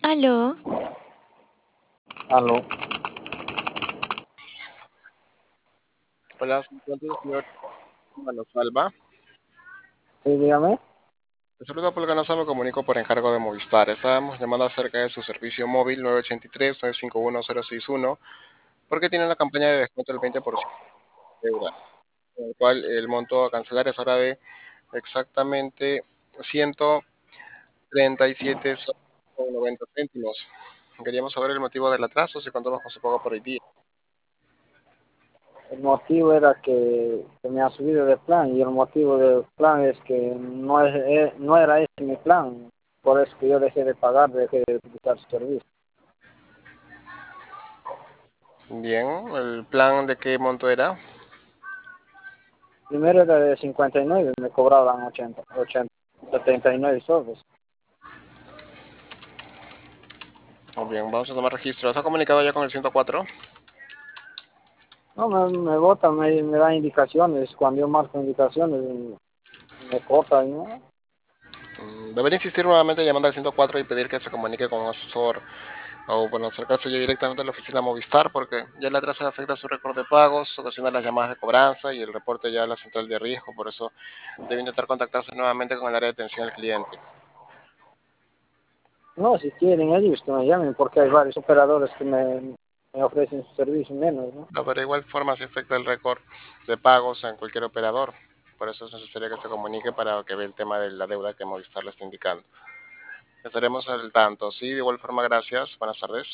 Aló, Aló, Hola, ¿se encuentra el señor Manosalva? sí, dígame. Le saludo por Ganosa, me comunico por encargo de Movistar. Estábamos llamando acerca de su servicio móvil 983-951-061 porque tiene una campaña de descuento del 20% de deuda, con el cual el monto a cancelar es ahora de exactamente 137 soles con 90 céntimos. Queríamos saber el motivo del atraso, si contamos con su pago por hoy día. El motivo era que me ha subido de plan y el motivo del plan es que no era ese mi plan. Por eso que yo dejé de pagar, dejé de utilizar su servicio. Bien, ¿el plan de qué monto era? Primero era de 59, me cobraban 79 soles. Muy bien, vamos a tomar registro. ¿Está comunicado ya con el 104? No, me botan, me dan indicaciones. Cuando yo marco indicaciones, me cortan, ¿no? Debería insistir nuevamente llamando al 104 y pedir que se comunique con un asesor o bueno, acercarse ya directamente a la oficina Movistar porque ya el atraso afecta su récord de pagos, ocasiona las llamadas de cobranza y el reporte ya a la central de riesgo. Por eso debe intentar contactarse nuevamente con el área de atención al cliente. No, si quieren ellos que me llamen porque hay varios operadores que me ofrecen su servicio menos, ¿no? No, pero de igual forma se afecta el récord de pagos en cualquier operador. Por eso es necesario que se comunique para que vea el tema de la deuda que Movistar le está indicando. Estaremos al tanto. Sí, de igual forma, gracias. Buenas tardes.